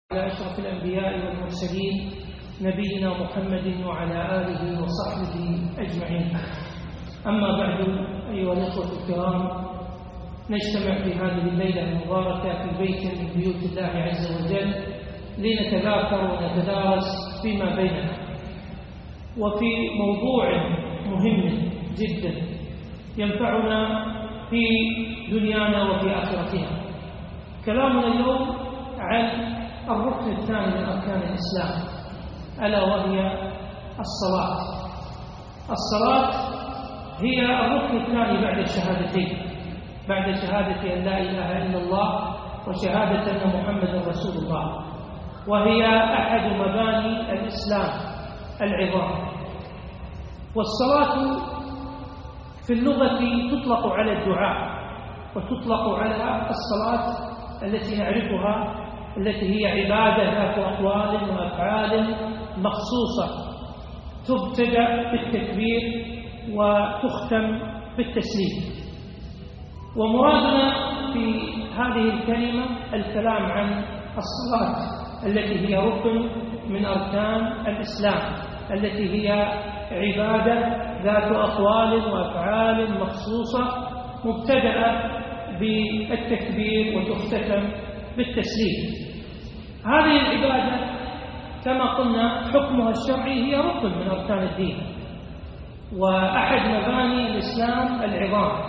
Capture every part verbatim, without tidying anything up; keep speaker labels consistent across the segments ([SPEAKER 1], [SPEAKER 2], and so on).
[SPEAKER 1] على أشرف الأنبياء والمرسلين نبينا محمد وعلى آله وصحبه أجمعين. أما بعد، أيها الأخوة الكرام، نجتمع في هذه الليلة المباركة في بيت من بيوت الله عز وجل لنتذاكر ونتدارس فيما بيننا، وفي موضوع مهم جدا ينفعنا في دنيانا وفي آخرتنا. كلامنا اليوم عن الركن الثاني من أركان الإسلام، ألا وهي الصلاة. الصلاة هي الركن الثاني بعد الشهادتين، بعد شهادة أن لا إله إلا الله وشهادة أن محمد رسول الله، وهي أحد مباني الإسلام العظام. والصلاة في اللغة تطلق على الدعاء، وتطلق على الصلاة التي نعرفها، التي هي عبادة ذات أقوال وأفعال مخصوصة، تبتدأ بالتكبير وتختم بالتسليم. ومرادنا في هذه الكلمة الكلام عن الصلاة التي هي ركن من أركان الإسلام، التي هي عبادة ذات أقوال وأفعال مخصوصة، مبتدأة بالتكبير وتختتم بالتسليم. هذه العبادة كما قلنا حكمها الشرعي هي ركن من أركان الدين، وأحد مباني الإسلام العظام.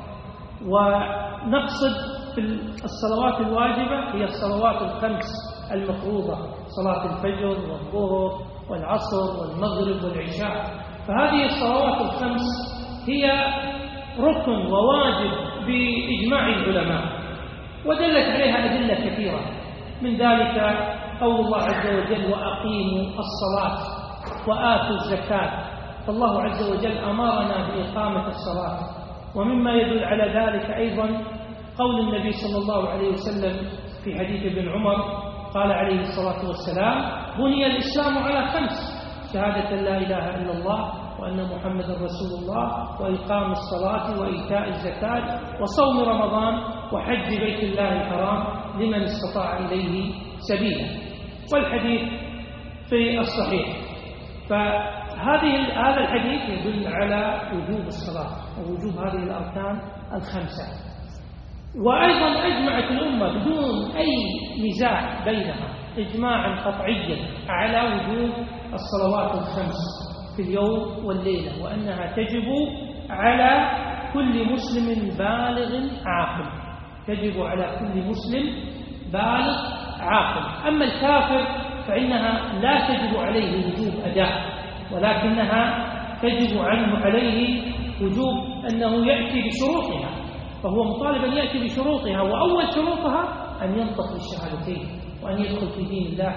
[SPEAKER 1] ونقصد في الصلوات الواجبة هي الصلوات الخمس المفروضة، صلاة الفجر والظهر والعصر والمغرب والعشاء. فهذه الصلوات الخمس هي ركن وواجب بإجماع العلماء، ودلت عليها أدلة كثيرة، من ذلك قول الله عز وجل: وأقيموا الصلاة وآتوا الزكاة. فالله عز وجل أمرنا بإقامة الصلاة. ومما يدل على ذلك أيضا قول النبي صلى الله عليه وسلم في حديث ابن عمر، قال عليه الصلاة والسلام: بني الإسلام على خمس: شهادة لا إله إلا الله وأن محمد رسول الله، وإقام الصلاة وإيتاء الزكاة وصوم رمضان وحج بيت الله الحرام لمن استطاع إليه سبيلا. والحديث في الصحيح. فهذه هذا الحديث يدل على وجوب الصلاة ووجوب هذه الأركان الخمسة. وأيضا أجمعت الأمة بدون أي نزاع بينها إجماعا قطعيا على وجوب الصلوات الخمس في اليوم والليلة، وأنها تجب على كل مسلم بالغ عاقل، تجب على كل مسلم بالغ عاقل. أما الكافر فإنها لا تجب عليه وجوب أداء، ولكنها تجب عنه عليه وجوب أنه يأتي بشروطها، فهو مطالب أن يأتي بشروطها، وأول شروطها أن ينطق بالشهادتين وأن يدخل في دين الله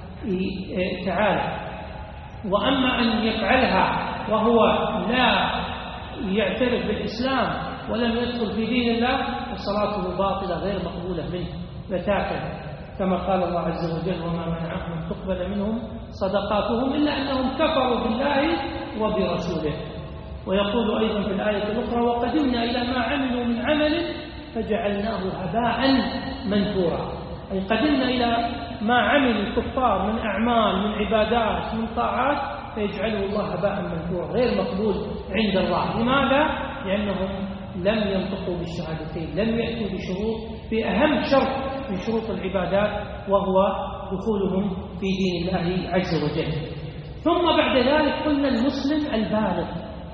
[SPEAKER 1] تعالى. وأما أن يفعلها وهو لا يعترف بالإسلام ولم يدخل في دين الله فصلاته باطلة غير مقبولة منه بتاتا، كما قال الله عز وجل: وما منعهم أن تقبل منهم صدقاتهم إلا أنهم كفروا بالله وبرسوله. ويقول أيضا في الآية الأخرى: وقدمنا إلى ما عملوا من عمل فجعلناه هباء منثورا. أي قدمنا إلى ما عمل الكفار من أعمال، من عبادات، من طاعات، فيجعله الله هباء منثورا غير مقبول عند الله. لماذا؟ لأنهم لم ينطقوا بالشهادتين، لم يأتوا بشروط، في أهم شرط من شروط العبادات، وهو دخولهم في دين الله عز وجل. ثم بعد ذلك قلنا المسلم البالغ.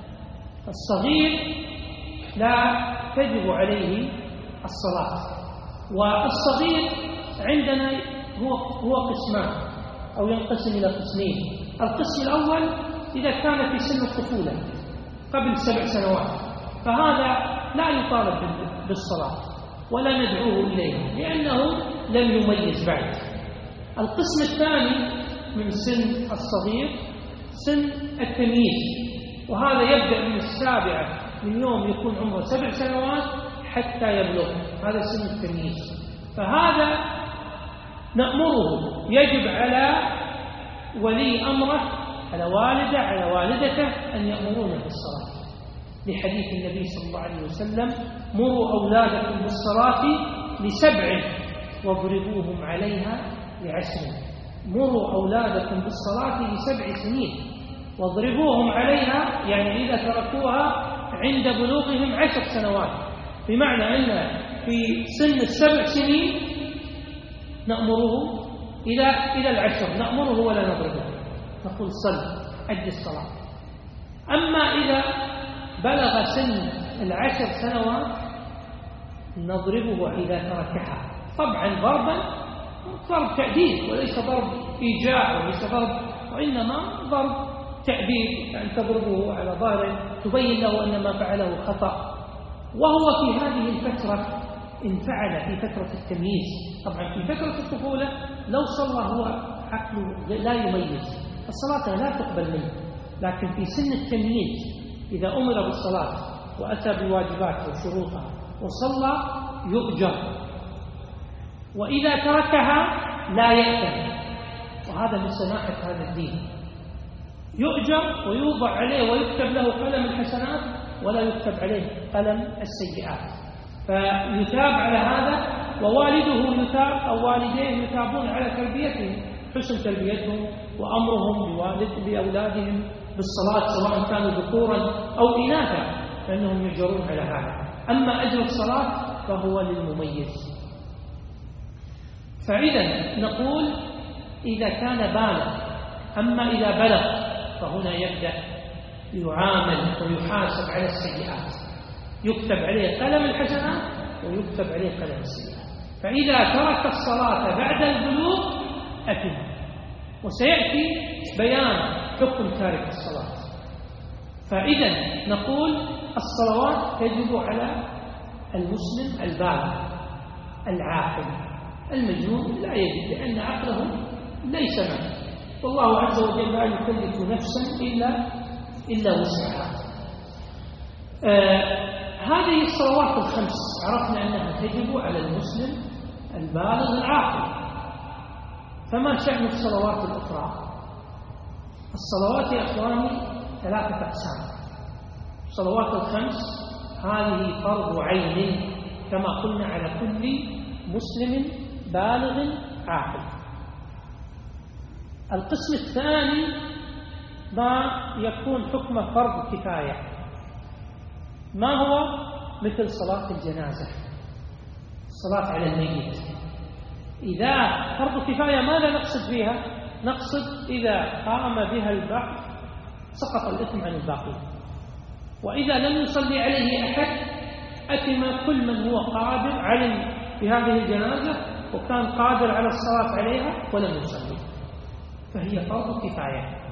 [SPEAKER 1] الصغير لا تجب عليه الصلاة. والصغير عندنا هو هو قسمان، أو ينقسم إلى قسمين. القسم الأول إذا كان في سن الطفولة قبل سبع سنوات، فهذا لا يطالب بالصلاة ولا ندعوه إليها لأنه لم يميز بعد. القسم الثاني من سن الصغير سن التمييز، وهذا يبدأ من السابعة، من يوم يكون عمره سبع سنوات حتى يبلغ، هذا سن التمييز. فهذا نأمره، يجب على ولي أمره، على والده، على والدته، أن يأمرونه بالصلاة، لحديث النبي صلى الله عليه وسلم: مروا أولادكم بالصلاة لسبع واضربوهم عليها لعشر مروا أولادكم بالصلاة لسبع سنين واضربوهم عليها، يعني إذا تركوها عند بلوغهم عشر سنوات، بمعنى أن في سن السبع سنين نأمره إلى إلى العشر نأمره ولا نضربه، نقول صل أدي الصلاة. أما إذا بلغ سن العشر سنوات نضربه إذا تركها، طبعا ضربا ضرب تأديب وليس ضرب إيجاع وليس ضرب، وإنما ضرب تأديب، يعني تضربه على ظهره تبين له أن ما فعله خطأ. وهو في هذه الفترة إن فعل في فترة التمييز، طبعا في فترة الطفولة لو صلى هو عقله لا يميز الصلاة لا تقبل منه، لكن في سن التمييز إذا أمر بالصلاة وأتى بواجباتها وشروطها وصلى يؤجر، وإذا تركها لا يأثم، وهذا من سماحة هذا الدين. يؤجر ويوضع عليه ويكتب له قلم الحسنات ولا يكتب عليه قلم السيئات، فيثاب على هذا، ووالده يثاب أو والديه يثابون على تربيتهم، حسن تربيتهم وأمرهم بوالد بأولادهم بالصلاة سواء كانوا ذكورا أو إناثا، فإنهم يجرون على هذا. أما أجر الصلاة فهو للمميز. فإذا نقول إذا كان بالغ، أما إذا بلغ فهنا يبدأ يعامل ويحاسب على السيئات، يكتب عليه قلم الحسنات ويكتب عليه قلم السيئات. فإذا ترك الصلاة بعد البلوغ أثم، وسيأتي بيان حكم تارك الصلاة. فإذا نقول الصلوات تجب على المسلم البالغ العاقل. المجنون لا يجب، لأن عقله ليس معه، والله عز وجل لا يكلف نفسا إلا إلا وسعها. آه هذه الصلوات الخمس عرفنا أنها تجب على المسلم البالغ العاقل. فما شأن الصلوات الأخرى؟ الصلوات يا أخواني ثلاثة أقسام. الصلوات الخمس هذه فرض عين كما قلنا على كل مسلم بالغ عاقل. القسم الثاني ما يكون حكم فرض كفاية، ما هو؟ مثل صلاة الجنازة، الصلاة على الميت. إذا فرض كفاية ماذا نقصد بها؟ نقصد إذا قام بها البعض سقط الإثم عن الباقي، وإذا لم يصلي عليه أحد أثم كل من هو قادر علم بهذه الجنازة وكان قادر على الصلاة عليها ولم يصلي، فهي فرض كفاية.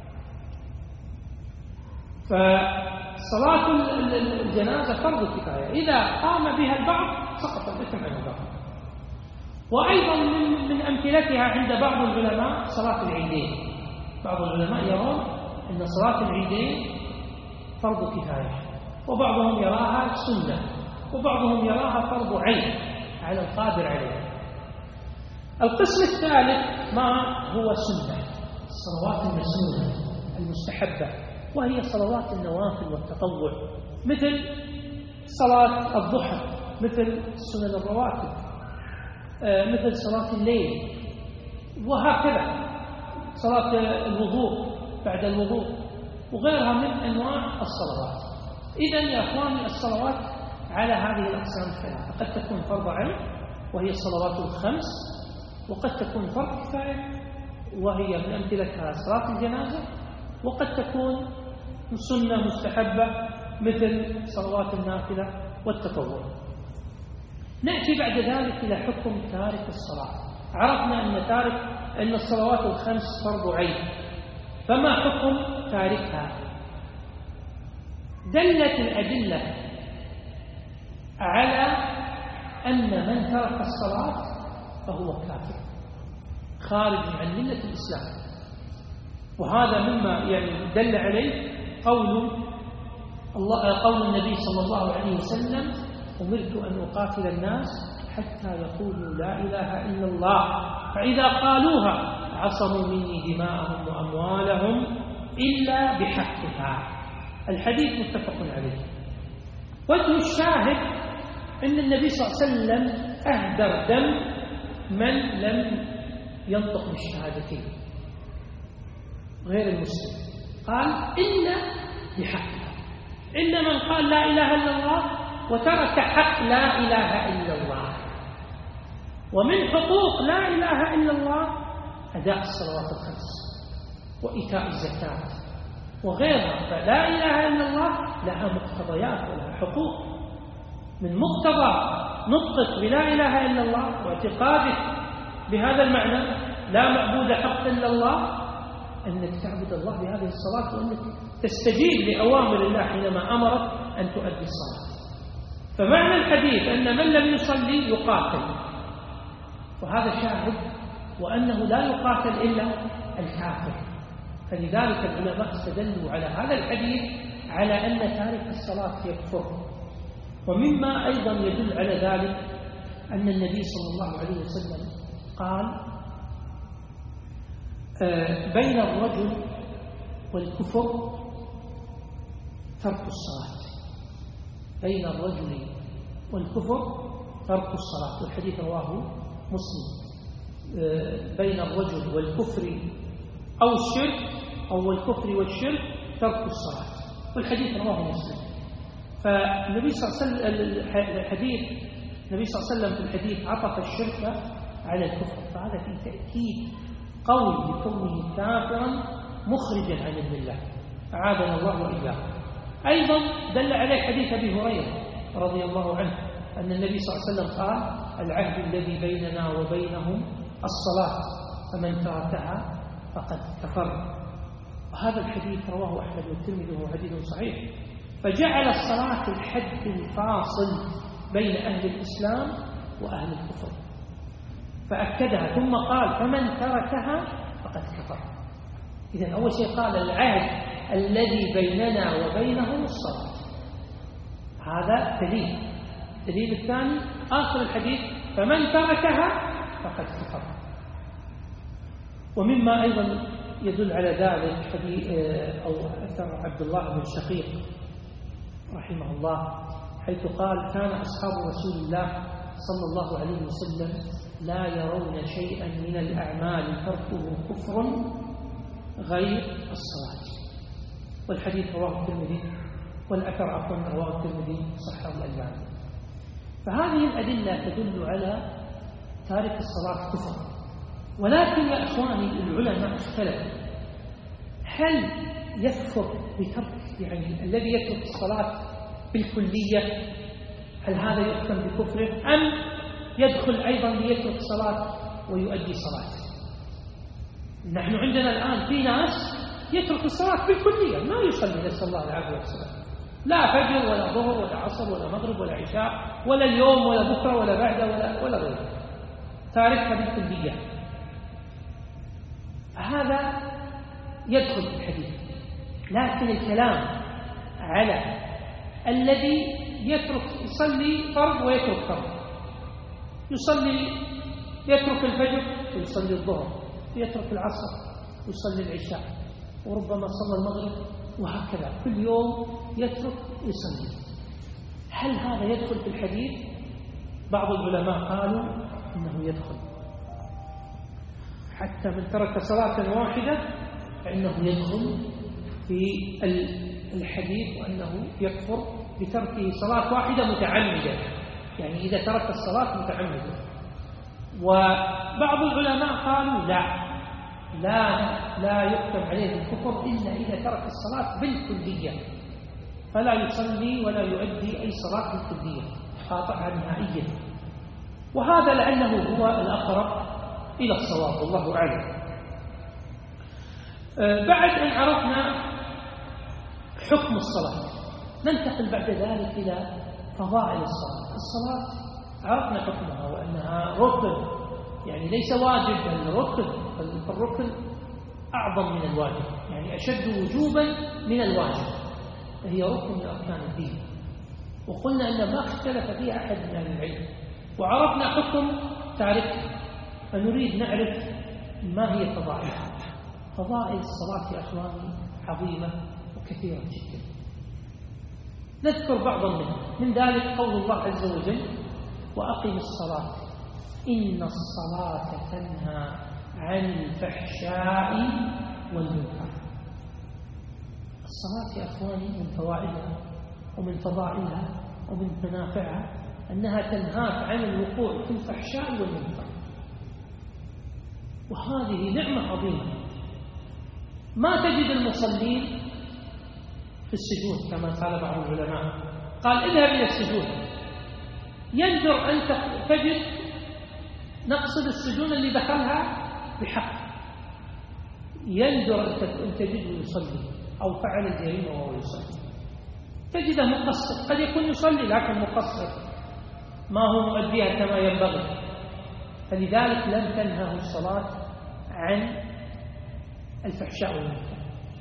[SPEAKER 1] فصلاة الجنازة فرض كفاية، إذا قام بها البعض سقط الإثم عن الباقي. وأيضا من, من أمثلتها عند بعض العلماء صلاة العيدين. بعض العلماء يرون أن صلاة العيدين فرض كفاية، وبعضهم يراها سنة، وبعضهم يراها فرض عين على القادر عليها. القسم الثالث ما هو سنة، الصلوات المسنونة المستحبة، وهي صلوات النوافل والتطوع، مثل صلاة الضحى، مثل سنن الرواتب، مثل صلاة الليل، وهكذا صلاة الوضوء بعد الوضوء، وغيرها من أنواع الصلوات. إذن يا أخواني الصلوات على هذه الأقسام الثلاثة، قد تكون فرض عين وهي الصلوات الخمس، وقد تكون فرض كفاية وهي من أمثلتها صلاة الجنازة، وقد تكون سنة مستحبة مثل صلوات النافلة والتطوع. نأتي بعد ذلك إلى حكم تارك الصلاة. عرفنا أن تارك أن الصلوات الخمس فرض عين، فما حكم تاركها؟ دلت الأدلة على أن من ترك الصلاة فهو كافر خارج عن ملة الإسلام، وهذا مما يعني دل عليه قول الله قول النبي صلى الله عليه وسلم: أمرت أن أقاتل الناس حتى يقولوا لا إله إلا الله، فإذا قالوها عصموا مني دماءهم وأموالهم إلا بحقها. الحديث متفق عليه. وجه الشاهد أن النبي صلى الله عليه وسلم أهدر دم من لم ينطق بالشهادتين غير المسلم، قال إن بحقها، إن من قال لا إله إلا الله وترك حق لا إله إلا الله. ومن حقوق لا إله إلا الله أداء الصلوات الخمس وإيتاء الزكاة وغيرها. فلا إله إلا الله لها مقتضيات ولها حقوق. من مقتضى نطقك بلا إله إلا الله واعتقادك بهذا المعنى لا معبود حق إلا الله أنك تعبد الله بهذه الصلاة، وأنك تستجيب لأوامر الله حينما أمرك أن تؤدي الصلاة. فمعنى الحديث أن من لم يصلي يقاتل، وهذا شاهد، وأنه لا يقاتل إلا الكافر. فلذلك العلماء استدلوا على هذا الحديث على أن تارك الصلاة يكفر. ومما أيضا يدل على ذلك أن النبي صلى الله عليه وسلم قال بين الرجل والكفر ترك الصلاة، بين الرجل والكفر ترك الصلاة، والحديث رواه مسلم. بين الرجل والكفر أو الشرك أو الكفر والشرك ترك الصلاة، والحديث رواه مسلم. فالنبي صلى الله عليه وسلم الحديث النبي صلى الله عليه وسلم في الحديث عطف الشرك على الكفر، فهذا في تأكيد قول بكونه كافرا مخرجا عن المله، أعاذنا الله وإياه. أيضا دل عليه حديث أبي هريرة رضي الله عنه أن النبي صلى الله عليه وسلم قال العهد الذي بيننا وبينهم الصلاة فمن تركها فقد كفر. وهذا الحديث رواه أحمد والترمذي وهو حديث صحيح. فجعل الصلاة الحد الفاصل بين أهل الإسلام وأهل الكفر، فأكدها ثم قال فمن تركها فقد كفر. إذن أول شيء قال العهد الذي بيننا وبينهم الصلاة، هذا دليل. الدليل الثاني آخر الحديث فمن تركها فقد كفر. ومما أيضا يدل على ذلك حديث أو أثر عبد الله بن شقيق رحمه الله حيث قال كان أصحاب رسول الله صلى الله عليه وسلم لا يرون شيئا من الأعمال تركه كفر غير الصلاة. والحديث رواه الترمذي، والأثر عفوا رواه الترمذي صححه الألباني. فهذه الأدلة تدل على تارك الصلاة كفر. ولكن يا إخواني العلماء اختلفوا، هل يكفر بترك يعني الذي يترك الصلاة بالكلية هل هذا يحكم بكفره، أم يدخل أيضا ليترك الصلاة ويؤدي صلاة؟ نحن عندنا الآن في ناس يترك الصلاة بالكلية، ما يصلي، نسأل الله العافية والسلام، لا فجر ولا ظهر ولا عصر ولا مغرب ولا عشاء ولا اليوم ولا بكرة ولا بعد ولا ولا غيره، تاركها بالكلية. هذا يدخل في الحديث. لكن الكلام على الذي يترك يصلي فرض ويترك فرض، يصلي يترك الفجر ويصلي الظهر، يترك العصر ويصلي العشاء، وربما صلى المغرب، وهكذا كل يوم يترك يصلي. هل هذا يدخل في الحديث؟ بعض العلماء قالوا إنه يدخل، حتى من ترك صلاة واحدة فإنه يدخل في الحديث، وأنه يكفر بتركه صلاة واحدة متعمدة، يعني إذا ترك الصلاة متعمدة. وبعض العلماء قالوا لا لا لا يحكم عليه الكفر إلا إذا ترك الصلاة بالكلية، فلا يصلي ولا يؤدي أي صلاة بالكلية، قاطعها نهائيا. وهذا لعله هو الأقرب إلى الصواب، والله أعلم. بعد أن عرفنا حكم الصلاة ننتقل بعد ذلك إلى فضائل الصلاة. الصلاة عرفنا حكمها وأنها ركن، يعني ليس واجب بل ركن، فالركن أعظم من الواجب، يعني أشد وجوبا من الواجب، فهي ركن من أركان الدين. وقلنا أن ما اختلف فيها أحد من أهل العلم، وعرفنا حكم تاركها، فنريد نعرف ما هي فضائلها. فضائل الصلاة يا أخواني عظيمة وكثيرة جدا، نذكر بعضا منها. من ذلك قول الله عز وجل وأقم الصلاة إن الصلاة تنهى عن الفحشاء والمنكر. الصلاة يا أخواني من فوائدها ومن فضائلها ومن منافعها أنها تنهاك عن الوقوع في الفحشاء والمنكر، وهذه نعمة عظيمة. ما تجد المصلين في السجود كما قال بعض العلماء، قال اذهب إلى السجود، يندر أن تجد، نقصد السجون اللي دخلها بحق، يندر أن تجده يصلي أو فعل الجريمة وهو يصلي، تجده مقصر، قد يكون يصلي لكن مقصر ما هو مؤديها كما ينبغي. فلذلك لم تنهه الصلاة عن الفحشاء والمنكر.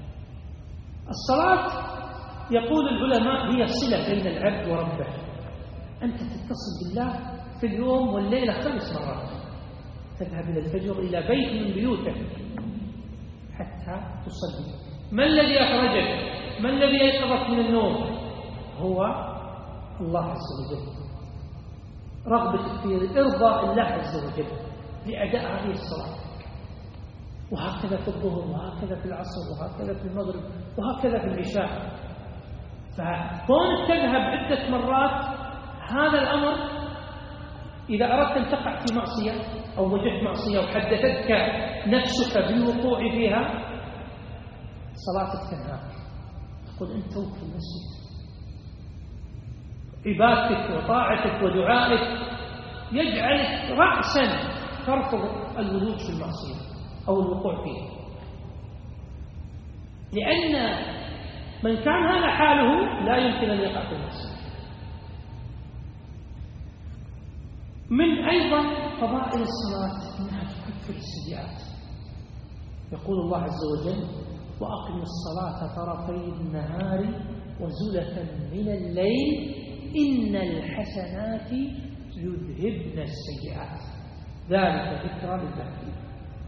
[SPEAKER 1] الصلاة يقول العلماء هي صلة بين العبد وربه، أنت تتصل بالله في اليوم والليلة خمس مرات، تذهب إلى الفجر إلى بيت من بيوته حتى تصلي. ما الذي أخرجك؟ ما الذي يقظك من النوم؟ هو الله عز وجل، رغبة في إرضاء الله عز وجل لأداء هذه الصلاة. وهكذا في الظهر، وهكذا في العصر، وهكذا في المغرب، وهكذا في العشاء. فكونك تذهب عدة مرات هذا الأمر، إذا أردت أن تقع في معصية أو وجدت معصية وحدثتك نفسك بالوقوع فيها، صلاتك تنهاك، تقول أنت توك في المسجد، عبادتك وطاعتك ودعائك يجعلك رأسا ترفض الولوج في المعصية أو الوقوع فيها، لأن من كان هذا حاله لا يمكن أن يقع في المعصية. من أيضا فضائل الصلاة أنها تكفر السيئات. يقول الله عز وجل: وأقم الصلاة طرفي النهار وزلفا من الليل إن الحسنات يذهبن السيئات ذلك ذكرى للذاكرين.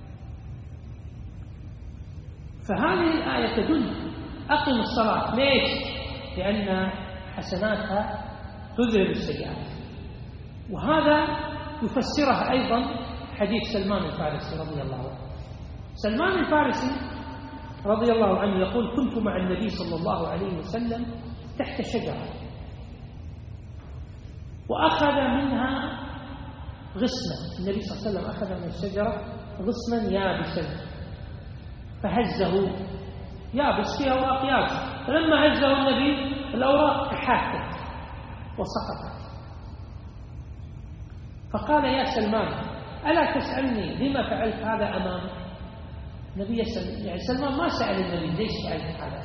[SPEAKER 1] فهذه الآية تدل أقم الصلاة. ليش؟ لأن حسناتها تذهب السيئات. وهذا يفسرها أيضا حديث سلمان الفارسي رضي الله عنه. سلمان الفارسي رضي الله عنه يقول: كنت مع النبي صلى الله عليه وسلم تحت شجرة، وأخذ منها غصنا. النبي صلى الله عليه وسلم أخذ من الشجرة غصنا يابسا فهزه، يابس فيه أوراق يابسة، فلما هزه النبي الأوراق تحاكت وسقطت. فقال: يا سلمان ألا تسألني لما فعلت هذا أمامك؟ النبي يعني سلمان ما سأل النبي ليش فعلت هذا،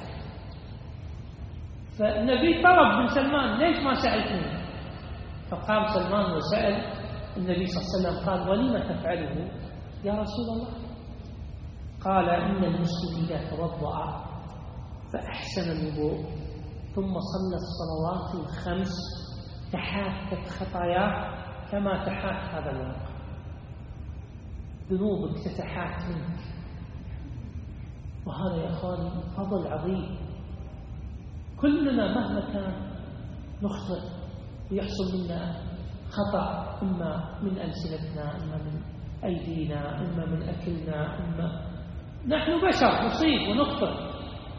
[SPEAKER 1] فالنبي طلب من سلمان: ليش ما سألتني؟ فقام سلمان وسأل النبي صلى الله عليه وسلم، قال: ولم تفعله يا رسول الله؟ قال: إن المسلم إذا توضأ فأحسن الوضوء ثم صلى الصلوات الخمس تحاكت خطاياه كما تحاك هذا الورق، ذنوبك تتحاك منك. وهذا يا أخواني فضل عظيم. كلنا مهما كان نخطئ ويحصل منا خطأ، إما من ألسنتنا، إما من أيدينا، إما من أكلنا، إما نحن بشر نصيب ونخطئ.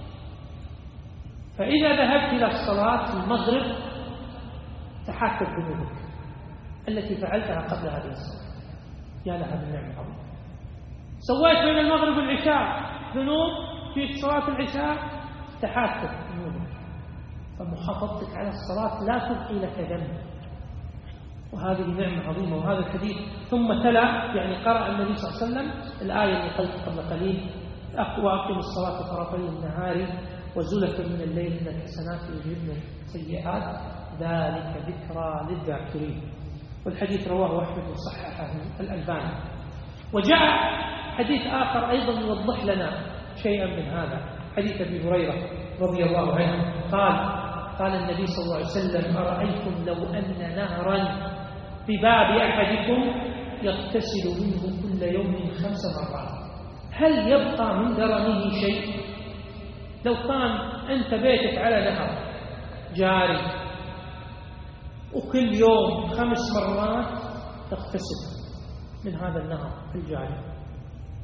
[SPEAKER 1] فإذا ذهبت إلى الصلاة في المغرب تحاكت ذنوبك التي فعلتها قبل هذه الصلاة، يا لها من نعمة عظيمة. سويت بين المغرب والعشاء ذنوب في صلاة العشاء تحاكت ذنوبك، فمحافظتك على الصلاة لا تبقي لك ذنب، وهذه نعمة عظيمة. وهذا الحديث ثم تلا يعني قرأ النبي صلى الله عليه وسلم الآية اللي قلت قبل قليل: وأقم الصلاة طرفي النهار وزلفا من الليل إن الحسنات يذهبن السيئات ذلك ذكرى للذاكرين. والحديث رواه أحمد وصححه الألباني. وجاء حديث آخر أيضا يوضح لنا شيئا من هذا، حديث أبي هريرة رضي الله عنه قال: قال النبي صلى الله عليه وسلم: أرأيتم لو أن نهرا بباب أحدكم يغتسل منه كل يوم خمس مرات هل يبقى من درنه شيء؟ لو كان أنت بيتك على نهر جاري وكل يوم خمس مرات تغتسل من هذا النهر الجاري،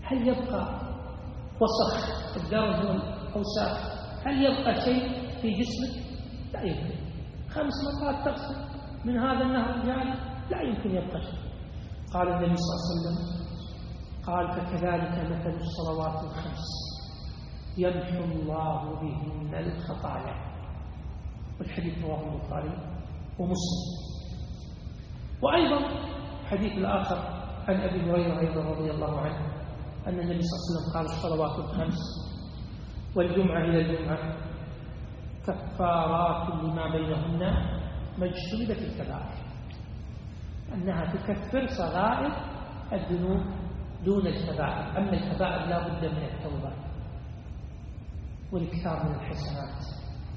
[SPEAKER 1] هل يبقى وسخ؟ الدرن هو الأوساخ، هل يبقى شيء في جسمك؟ لا يمكن. خمس مرات تغسل من هذا النهر الجاري لا يمكن يبقى شيء. قال النبي صلى الله عليه وسلم قال فكذلك مثل الصلوات الخمس يمحو الله بهن الخطايا. والحديث رواه البخاري ومسلم. وأيضا حديث الآخر عن أبي هريرة أيضا رضي الله عنه أن النبي صلى الله عليه وسلم قال الصلوات الخمس والجمعة إلى الجمعة كفارات لما بينهن ما اجتنبت الكبائر، أنها تكفر صغائر الذنوب دون الكبائر. أما الكبائر لا بد من التوبة والإكثار من الحسنات.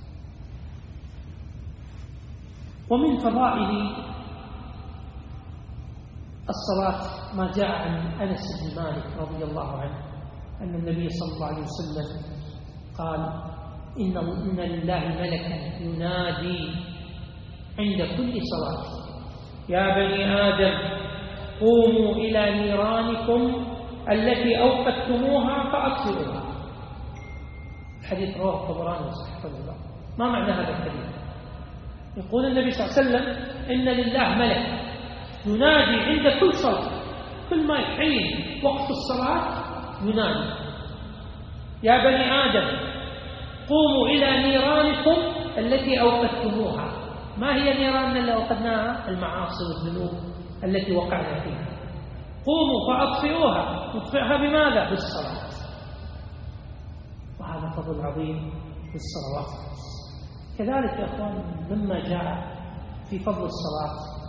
[SPEAKER 1] ومن فضائل الصلاة ما جاء عن أنس بن مالك رضي الله عنه أن النبي صلى الله عليه وسلم قال إن إن لله ملكا ينادي عند كل صلاة يا بني آدم قوموا إلى نيرانكم التي أوقدتموها فأطفئوها. الحديث رواه الطبراني وصححه الله. ما معنى هذا الحديث؟ يقول النبي صلى الله عليه وسلم إن لله ملك ينادي عند كل صلاة، كل ما يحين وقت الصلاة ينادي يا بني آدم قوموا إلى نيرانكم التي أوقدتموها. ما هي نيراننا اللي أوقدناها؟ المعاصي والذنوب التي وقعنا فيها. قوموا فأطفئوها. نطفئها بماذا؟ بالصلاة. وهذا فضل عظيم في الصلوات. كذلك يا أخوان مما جاء في فضل الصلاة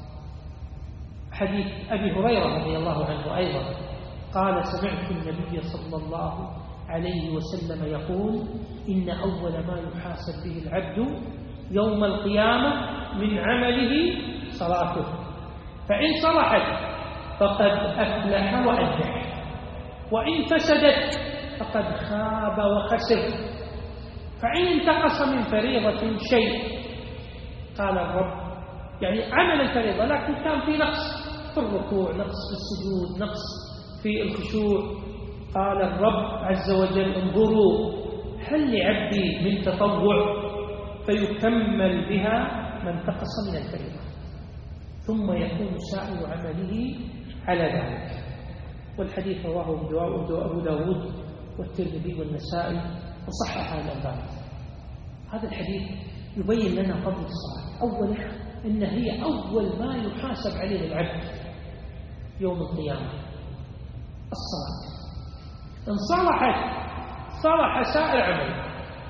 [SPEAKER 1] حديث أبي هريرة رضي الله عنه أيضا قال سمعت النبي صلى الله عليه وسلم يقول إن أول ما يحاسب به العبد يوم القيامة من عمله صلاته، فإن صلحت فقد أفلح وأنجح، وإن فسدت فقد خاب وخسر. فإن انتقص من فريضة شيء قال الرب يعني عمل الفريضة لكن كان في نقص في الركوع، نقص في السجود، نقص في الخشوع، قال الرب عز وجل انظروا هل لعبدي من تطوع فيكمل بها ما انتقص من الفريضة، ثم يكون سائر عمله على ذلك. والحديث رواه أبو داود والترمذي والنسائي وصحح الألباني. هذا الحديث يبين لنا فضل الصلاة. أولا إن هي أول ما يحاسب عليه العبد يوم القيامة الصلاة. إن صلحت صلح سائر عمله.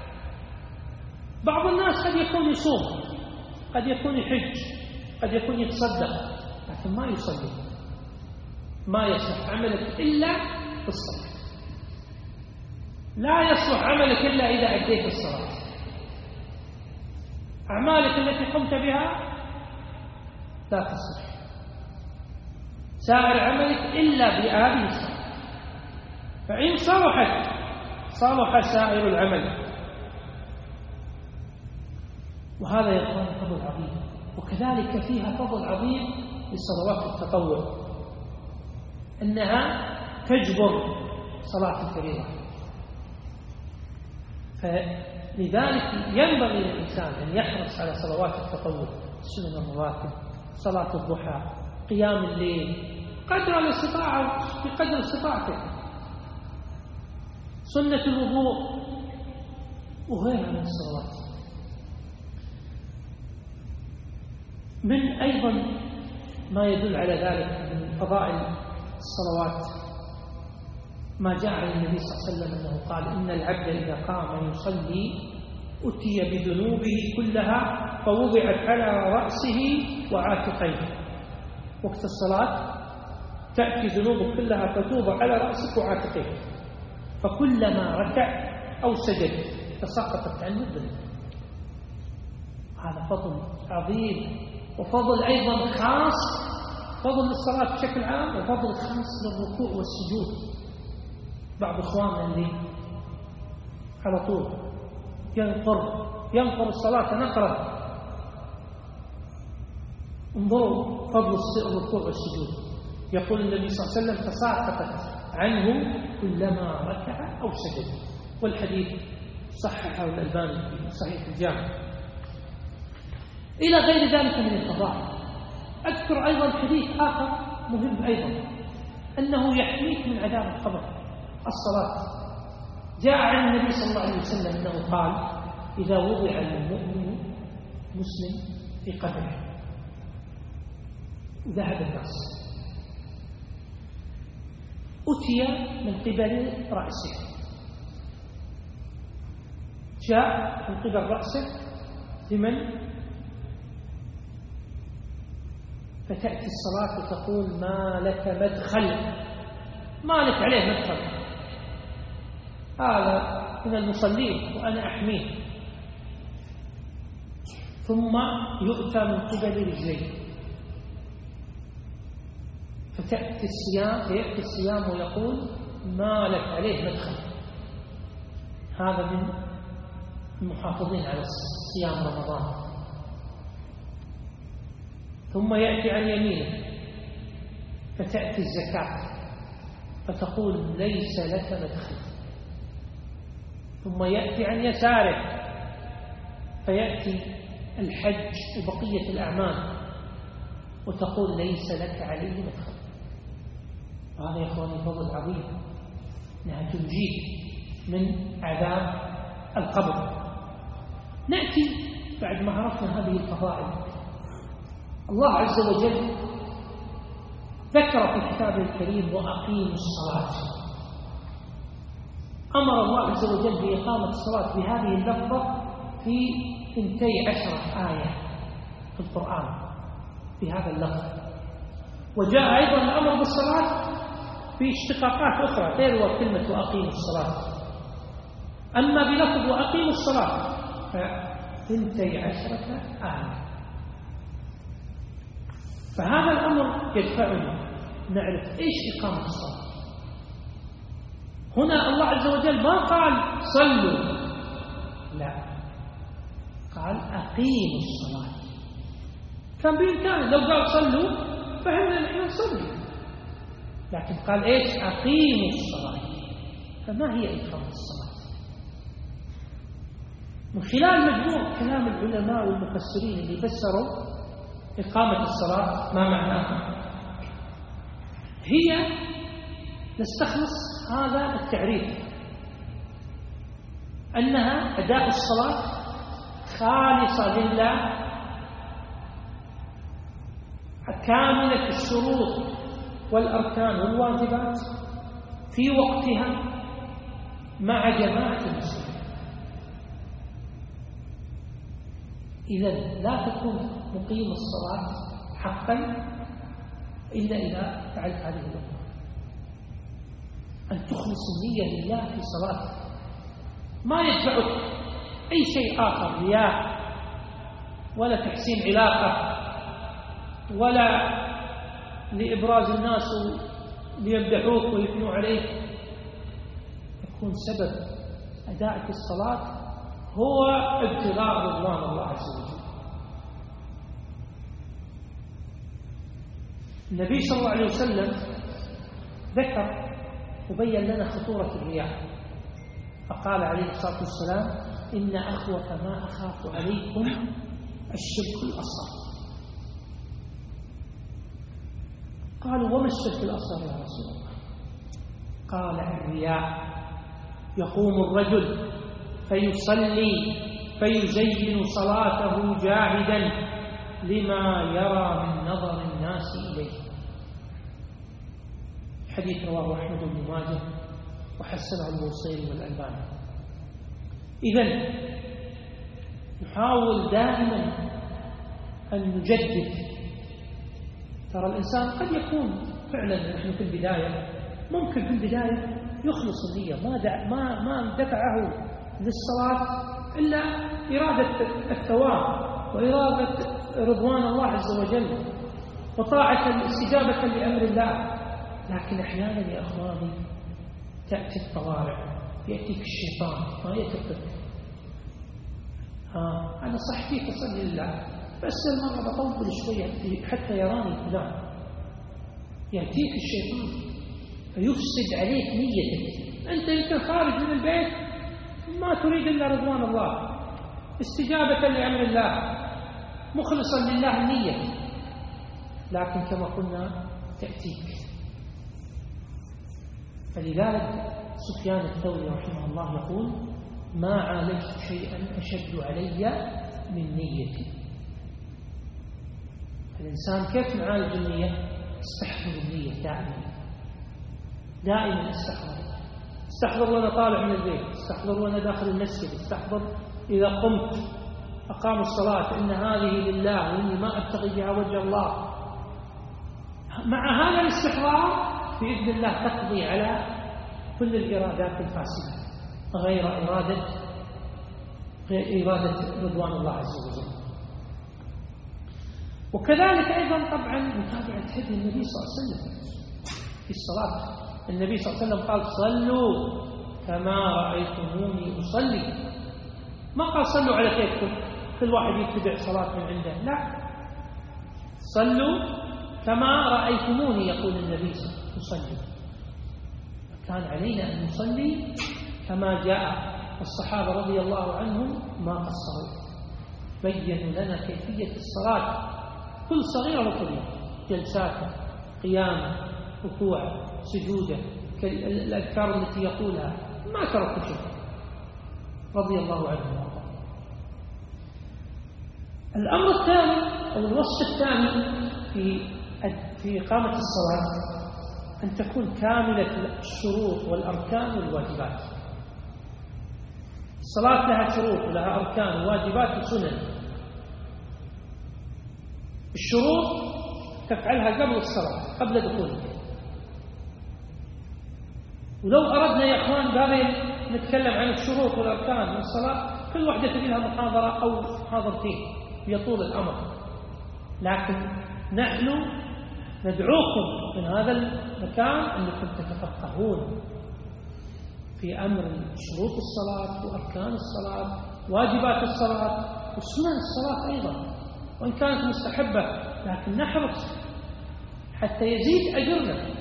[SPEAKER 1] بعض الناس قد يكون يصوم، قد يكون يحج، قد يكون يتصدق، لكن ما يصلي، ما يصلح عملك إلا بالصلاة. لا يصلح عملك إلا إذا أديت الصلاة. أعمالك التي قمت بها لا تصلح، سائر عملك إلا بهذه الصلاة. فإن صلحت صلح سائر العمل. وهذا يكون فضل عظيم. وكذلك فيها فضل عظيم لصلوات التطوع، أنها تجبر صلاة الفريضة. فلذلك ينبغي للإنسان أن يحرص على صلوات التطوع، السنن الرواتب، صلاة الضحى، قيام الليل، قدر الاستطاعة بقدر استطاعته، سنة الوضوء وغيرها من الصلوات. من أيضا ما يدل على ذلك من فضائل الصلوات ما جاء عن النبي صلى الله عليه وسلم أنه قال إن العبد إذا قام يصلي أتي بذنوبه كلها فوضعت على رأسه وعاتقيه. وقت الصلاة تأتي ذنوبه كلها فتوضع على رأسك وعاتقيه، فكلما ركع أو سجد تسقطت عنه الذنوب. هذا فضل عظيم، وفضل أيضا خاص، فضل الصلاة بشكل عام وفضل خاص للركوع والسجود. بعض إخواننا اللي على طول ينقر ينقر الصلاة نقرة، انظروا فضل الركوع والسجود. يقول النبي صلى الله عليه وسلم تساقطت عنه كلما ركع أو سجد. والحديث صححه الألباني في صحيح الجامع. إلى غير ذلك من الفضائل. أذكر أيضا حديث آخر مهم أيضا، أنه يحميك من عذاب القبر الصلاة. جاء عن النبي صلى الله عليه وسلم أنه قال: إذا وضع المؤمن مسلم في قبره ذهب الناس، أتي من قبل رأسه، جاء من قبل رأسه لمن؟ فتأتي الصلاة وتقول: ما لك مدخل، ما لك عليه مدخل، هذا من المصلين وأنا أحميه. ثم يؤتى من قبل رجليه، فتأتي الصيام فيأتي الصيام ويقول: ما لك عليه مدخل، هذا من المحافظين على صيام رمضان. ثم يأتي عن يمينه فتأتي الزكاة فتقول: ليس لك مدخل. ثم يأتي عن يساره فيأتي الحج وبقية الأعمال وتقول: ليس لك عليه مدخل. وهذا يا أخواني فضل عظيم، أنها تنجيك من عذاب القبر. نأتي بعد ما عرفنا هذه الفضائل. الله عز وجل ذكر في كتابه الكريم: وأقيموا الصلاة. أمر الله عز وجل بإقامة الصلاة بهذه اللفظة في اثنتي عشرة آية في القرآن بهذا اللفظ. وجاء أيضا الأمر بالصلاة في اشتقاقات أخرى غير كلمة وأقيموا الصلاة. أما بلفظ وأقيموا الصلاة فاثنتي عشرة آية. فهذا الأمر يدفعنا نعرف إيش إقامة الصلاة. هنا الله عز وجل ما قال صلوا، لا، قال أقيموا الصلاة. كان بإمكانه لو قال صلوا فهمنا نحن نصلي، لكن قال إيش؟ أقيموا الصلاة. فما هي إقامة الصلاة؟ من خلال مجموع كلام العلماء والمفسرين اللي فسروا إقامة الصلاة ما معناها، هي نستخلص هذا التعريف: أنها أداء الصلاة خالصة لله، كاملة الشروط والأركان والواجبات في وقتها مع جماعة المسلمين. إذن لا تكون مقيم الصلاة حقا إلا إذا فعلت هذه الأمور: أن تخلص النية لله في صلاتك، ما يدفعك أي شيء آخر، رياء ولا تحسين علاقة ولا لإبراز الناس ليمدحوك ويثنوا عليك. يكون سبب أدائك الصلاة هو ابتغاء رضوان الله عز وجل. النبي صلى الله عليه وسلم ذكر وبين لنا خطورة الرياء، فقال عليه الصلاة والسلام: إن أخوف ما أخاف عليكم الشرك الأصغر. قالوا: وما الشرك الأصغر يا رسول الله؟ قال: الرياء. يقوم الرجل فيصلي فيزين صلاته جاهدا لما يرى من نظر الناس إليه. حديث رواه أحمد بن ماجه وحسنه البوصيري والألباني. إذن نحاول دائما أن نجدد. ترى الإنسان قد يكون فعلا نحن في البداية ممكن في البداية يخلص النية، ما ما ما دفعه للصلاة إلا إرادة الثواب وإرادة رضوان الله عز وجل وطاعة استجابة لأمر الله. لكن أحيانا يا أخواني تأتي الطوارئ، يأتيك الشيطان ما يتركك. ها أنا صح فيك أصلي لله، بس المرة بطول شوية حتى يراني فلان. يأتيك الشيطان فيفسد عليك نيتك. أنت يمكن خارج من البيت ما تريد إلا رضوان الله، استجابة لأمر الله، مخلصا لله النية، لكن كما قلنا تأتيك. فلذلك سفيان الثوري رحمه الله يقول: ما عالجت شيئا أشد علي من نيتي. الإنسان كيف نعالج النية؟ استحضر النية دائما، دائما استحضر استحضر وأنا طالع من البيت، استحضر وأنا داخل المسجد، استحضر إذا قمت أقام الصلاة إن هذه لله وإني ما أبتغي بها وجه الله. مع هذا الاستحضار بإذن الله تقضي على كل الإرادات الفاسدة غير إرادة غير إرادة رضوان الله عز وجل. وكذلك أيضا طبعا متابعة هدي النبي صلى الله عليه وسلم في الصلاة. النبي صلى الله عليه وسلم قال: صلوا كما رأيتموني أصلي. ما قال صلوا على كيفكم كل واحد يتبع صلاة من عنده، لا، صلوا كما رأيتموني يقول النبي صلى الله عليه وسلم. كان علينا أن نصلي كما جاء. الصحابة رضي الله عنهم ما قصروا، بيّنوا لنا كيفية الصلاة كل صغيرة وكبيرة، جلساته، قيامه، ركوعه، سجوده، الأذكار التي يقولها، ما تركوا شيء رضي الله عنهم وارضاهم. الأمر الثاني أو الوصف الثاني في في إقامة الصلاة أن تكون كاملة الشروط والأركان والواجبات. الصلاة لها شروط ولها أركان وواجبات وسنن. الشروط تفعلها قبل الصلاة، قبل دخولك. ولو أردنا يا إخوان بهذه نتكلم عن الشروط والأركان والصلاة، كل واحدة تجي لها محاضرة أو محاضرتين يطول الأمر، لكن نحن ندعوكم من هذا المكان أنكم تتفقهون في أمر شروط الصلاة وأركان الصلاة، واجبات الصلاة وسنن الصلاة أيضا، وإن كانت مستحبة لكن نحرص حتى يزيد أجرنا.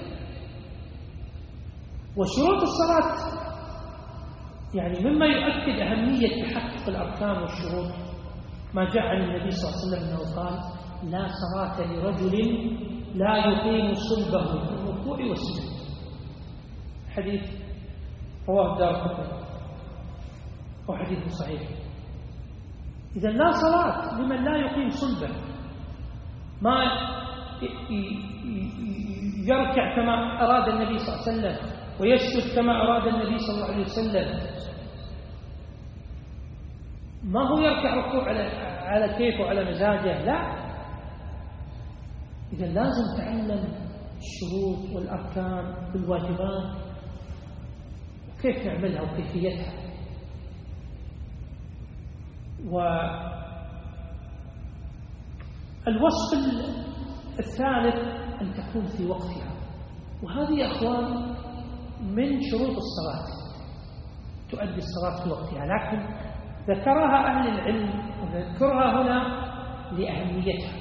[SPEAKER 1] وشروط الصلاة يعني مما يؤكد أهمية تحقق الأركان والشروط ما جاء عن النبي صلى الله عليه وسلم أنه قال: لا صلاة لرجل لا يقيم صلبه في الركوع والسجود. حديث رواه الدارقطني وحديث صحيح. إذا لا صلاة لمن لا يقيم صلبه، ما يركع كما أراد النبي صلى الله عليه وسلم ويسجد كما أراد النبي صلى الله عليه وسلم، ما هو يركع ركوع على على كيفه وعلى مزاجه، لا. إذا لازم تعلم الشروط والأركان والواجبات وكيف نعملها وكيفيتها. والوصف الثالث أن تكون في وقتها، وهذه يا أخوان من شروط الصلاة، تؤدي الصلاة في وقتها، لكن ذكرها أهل العلم وذكرها هنا لأهميتها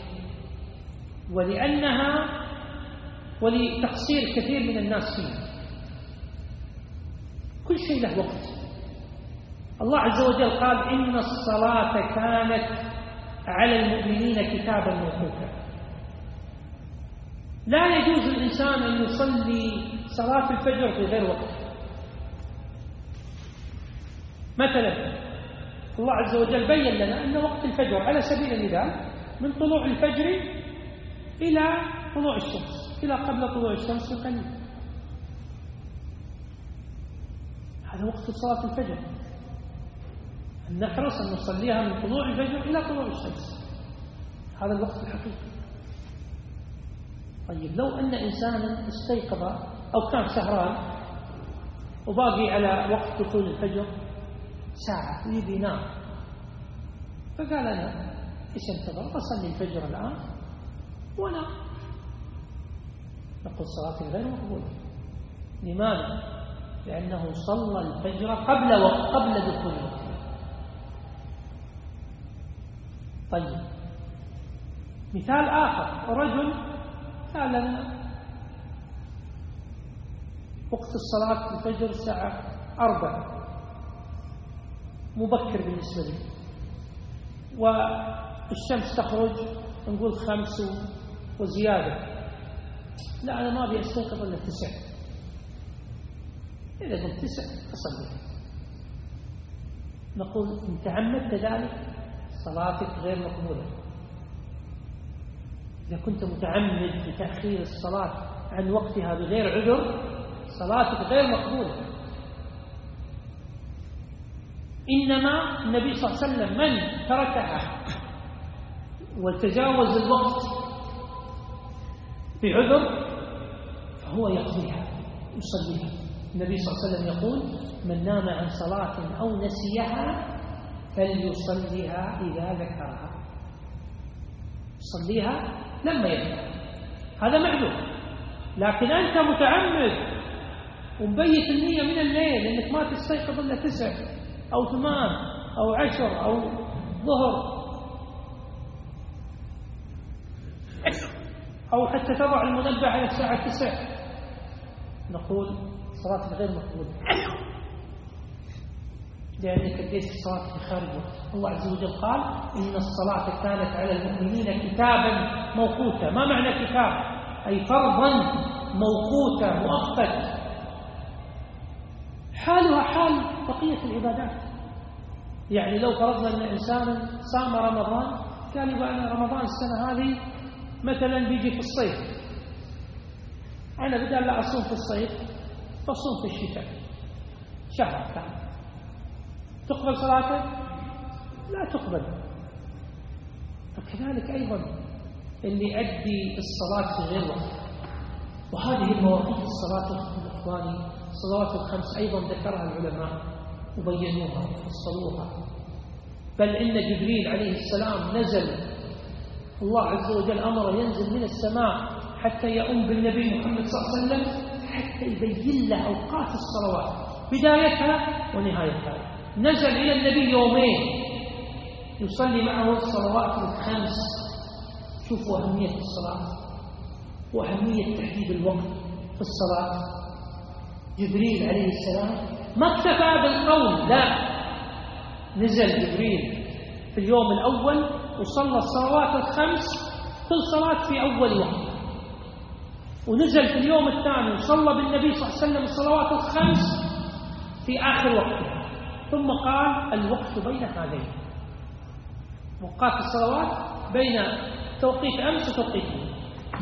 [SPEAKER 1] ولأنها ولتقصير كثير من الناس فيها. كل شيء له وقت. الله عز وجل قال: إن الصلاة كانت على المؤمنين كتابا موقوتا. لا يجوز للإنسان أن يصلي صلاة الفجر في غير وقت. مثلا الله عز وجل بين لنا أن وقت الفجر على سبيل المثال من طلوع الفجر إلى طلوع الشمس، إلى قبل طلوع الشمس بقليل، هذا وقت صلاة الفجر. نحرص أن نصليها من طلوع الفجر إلى طلوع الشمس، هذا الوقت الحقيقي. طيب لو أن إنسانا استيقظ أو كان سهران وباقي على وقت دخول الفجر ساعة ويبي ينام، فقال: أنا إيش انتظر؟ أصلي الفجر الآن وأنا نقول صلاة غير مقبولة. لماذا؟ لأنه صلى الفجر قبل وقت قبل دخول الوقت. طيب مثال آخر، رجل قال: أنا وقت الصلاة الفجر الساعة أربعة، مبكر بالنسبة لي، والشمس تخرج نقول خمس وزيادة، لا أنا ما أبي أستيقظ إلا تسع، إذا قلت تسع أصلي. نقول إن تعمدت ذلك صلاتك غير مقبولة. إذا كنت متعمد بتأخير الصلاة عن وقتها بغير عذر صلاتك غير مقبولة. إنما النبي صلى الله عليه وسلم من تركها وتجاوز الوقت بعذر فهو يقضيها يصليها. النبي صلى الله عليه وسلم يقول من نام عن صلاة أو نسيها فليصليها إذا ذكرها، صليها لما يذكر، هذا معذور. لكن أنت متعمد ومبيت النية من الليل أنك ما تستيقظ إلا تسع أو ثمان أو عشر أو ظهر، أو حتى تضع المنبه على الساعة تسع، نقول صلاة غير مقبولة لأنك أديت الصلاة في خارج وقت. الله عز وجل قال إن الصلاة كانت على المؤمنين كتابا موقوتا. ما معنى كتاب؟ أي فرضا موقوتا مؤقت، حالها حال بقية العبادات. يعني لو فرضنا أن إنسانا صام رمضان قال يبقى أنا رمضان السنة هذه مثلا بيجي في الصيف، أنا بدل لا أصوم في الصيف بصوم في الشتاء شهر كامل، تقبل صلاته؟ لا تقبل. فكذلك أيضا اللي يؤدي الصلاة في غير وقت. وهذه المواقيت الصلاة الإخواني الصلوات الخمس أيضا ذكرها العلماء وبينوها وفصلوها. بل إن جبريل عليه السلام نزل، الله عز وجل أمر ينزل من السماء حتى يؤم بالنبي محمد صلى الله عليه وسلم حتى يبين له أوقات الصلوات بدايتها ونهايتها. نزل إلى النبي يومين يصلي معه الصلوات الخمس. شوفوا أهمية الصلاة وأهمية تحديد الوقت في الصلاة. جبريل عليه السلام ما اكتفى بالقول، لا، نزل جبريل في اليوم الأول وصلى الصلوات الخمس كل صلاة في أول وقت، ونزل في اليوم الثاني وصلى بالنبي صلى الله عليه وسلم الصلوات الخمس في آخر وقتها، ثم قال الوقت بين هذين، وقات الصلوات بين توقيت أمس وتوقيت اليوم.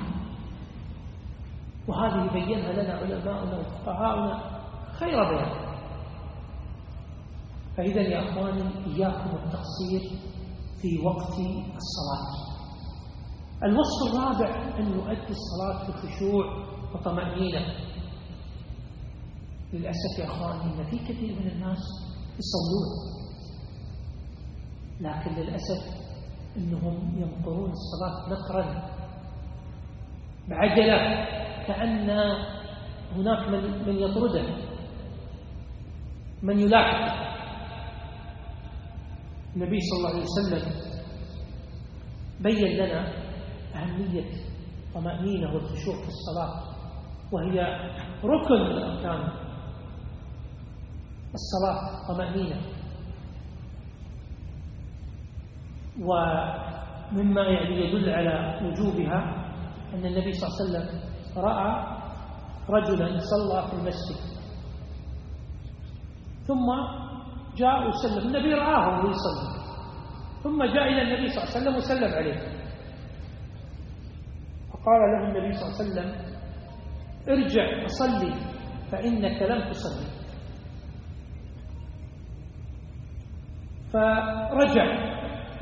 [SPEAKER 1] وهذه بينها لنا علماؤنا وفقهاؤنا خير بيان. فإذا يا أخواني إياكم التقصير في وقت الصلاة. الوصف الرابع أن يؤدي الصلاة بخشوع وطمأنينة. للأسف يا أخواني إن في كثير من الناس يصلون لكن للأسف إنهم ينقرون الصلاة نقرا بعجلة كأن هناك من, من يطرده، من يلاحق. النبي صلى الله عليه وسلم بين لنا أهمية الطمأنينة والخشوع في الصلاة، وهي ركن من أركان الصلاة طمأنينة. ومما يعني يدل على وجوبها أن النبي صلى الله عليه وسلم رأى رجلا صلى في المسجد ثم جاء وسلم. النبي رآه وهو يصلي ثم جاء إلى النبي صلى الله عليه وسلم وسلم عليه، فقال له النبي صلى الله عليه وسلم ارجع فصلي فإنك لم تصلي. فرجع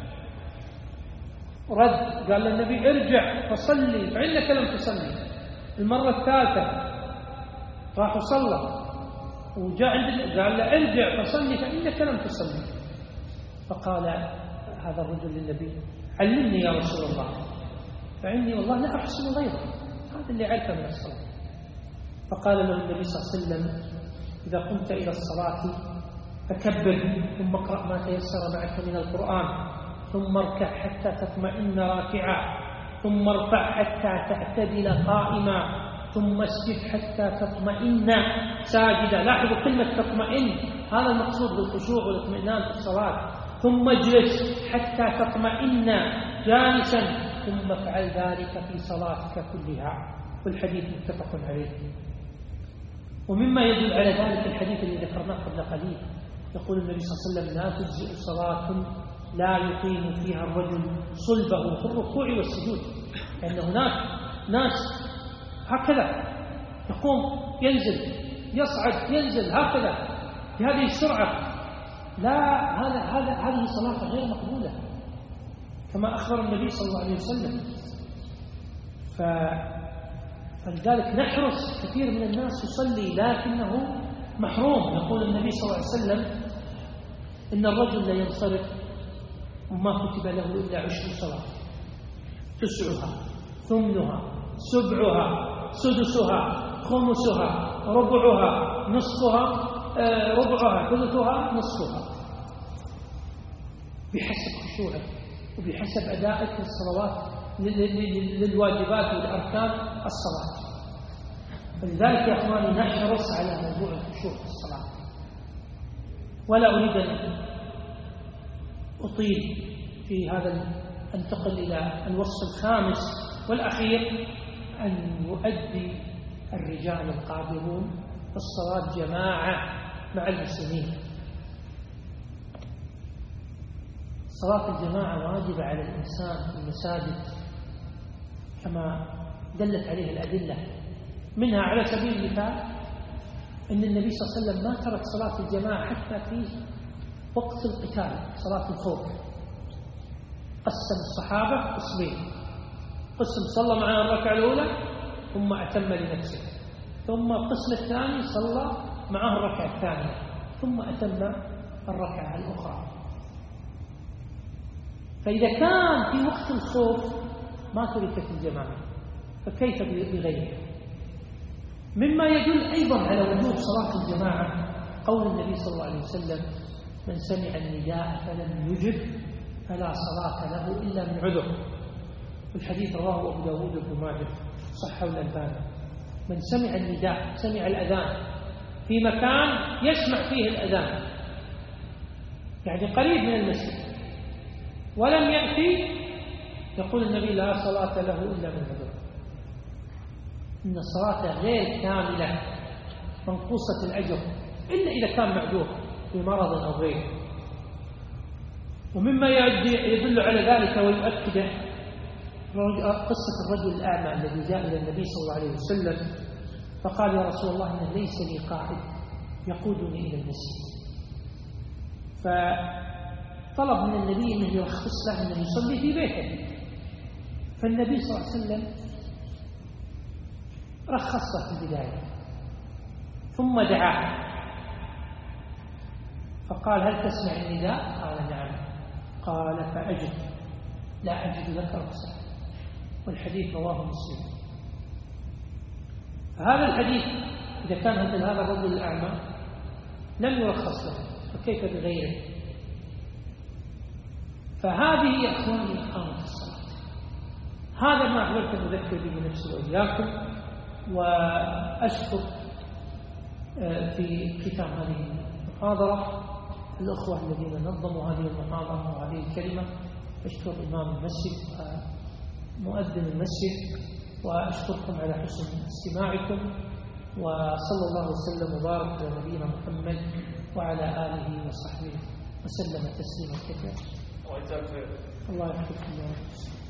[SPEAKER 1] رد قال للنبي ارجع فصلي فإنك لم تصلي. المرة الثالثة راح وصلى وجاء عند قال له ارجع فصلي فإنك لم تصلي. فقال هذا الرجل للنبي علمني يا رسول الله فإني والله لا أحسن غيره، هذا اللي عرفه من الصلاة. فقال له النبي صلى الله عليه وسلم إذا قمت إلى الصلاة فكبر ثم اقرأ ما تيسر معك من القرآن ثم اركع حتى تطمئن راكعا ثم ارفع حتى تعتدل قائما ثم اسجد حتى تطمئن ساجدا. لاحظوا كلمة تطمئن، هذا المقصود بالخشوع والاطمئنان في الصلاة. ثم اجلس حتى تطمئن جالسا، ثم افعل ذلك في صلاتك كلها. والحديث متفق عليه. ومما يدل على ذلك الحديث الذي ذكرناه قبل قليل، يقول النبي صلى الله عليه وسلم: لا تجزئ صلاة لا يقيم فيها الرجل صلبه في الركوع والسجود. لأن يعني هناك ناس هكذا يقوم ينزل يصعد ينزل هكذا بهذه السرعة. لا، هذا هذا هذه صلاة غير مقبولة كما أخبر النبي صلى الله عليه وسلم. ف فلذلك نحرص. كثير من الناس يصلي لكنه محروم. يقول النبي صلى الله عليه وسلم: إن الرجل لا ينصرف وما كتب له إلا عشر صلاة، تسعها ثمنها سبعها سدسها خمسها ربعها نصفها آه ربعها ثلثها نصفها، بحسب خشوعك وبحسب أدائك للصلوات للواجبات والأركان الصلاة. فلذلك يا أخواني نحرص على موضوع الخشوع في الصلاة. ولا أريد أن أطيل في هذا، أنتقل إلى الوصف الخامس والأخير: أن يؤدي الرجال القادرون الصلاة جماعة مع المسلمين. صلاة الجماعة واجبة على الإنسان في المساجد كما دلت عليه الأدلة. منها على سبيل المثال أن النبي صلى الله عليه وسلم ما ترك صلاة الجماعة حتى في وقت القتال، صلاة الخوف. قسم الصحابة قسمين: قسم صلى معنا الركعة الأولى ثم أتم لنفسه، ثم القسم الثاني صلى معه الركعة الثانية ثم أتم الركعة الأخرى. فإذا كان في وقت الخوف ما تركت الجماعة، فكيف بغيرها؟ مما يدل أيضا على وجوب صلاة الجماعة قول النبي صلى الله عليه وسلم: من سمع النداء فلم يجب فلا صلاة له إلا من عذر. والحديث رواه أبو داود وابن ماجه، صححه الألباني. من سمع النداء، سمع الأذان في مكان يسمع فيه الأذان، يعني قريب من المسجد، ولم يأتي، يقول النبي: لا صلاة له إلا من عذر. إن الصلاة غير كاملة منقوصة الأجر إلا إذا كان معذور بمرض أو غيره. ومما يدل على ذلك ويؤكده قصة الرجل الأعمى الذي جاء إلى النبي صلى الله عليه وسلم فقال: يا رسول الله، إن ليس لي قائد يقودني إلى المسجد. فطلب من النبي أنه يرخص له أنه يصلي في بيته. فالنبي صلى الله عليه وسلم رخص له في البداية، ثم دعاه فقال: هل تسمع النداء؟ قال: نعم. قال: فأجد، لا أجد لك رخصة. والحديث رواه مسلم. فهذا الحديث إذا كان مثل هذا الرجل الأعمى لم يرخص له، فكيف بغيره؟ فهذه يا أخواني إقامة الصلاة. هذا ما أحببت أن أذكر به نفسي وإياكم. وأشكر في ختام هذه المحاضرة الأخوة الذين نظموا هذه المحاضرة وهذه الكلمة. أشكر إمام المسجد ومؤذن المسجد، وأشكركم على حسن استماعكم. وصلى الله وسلم وبارك على نبينا محمد وعلى آله وصحبه وسلم تسليما كثيرا. الله يحفظكم.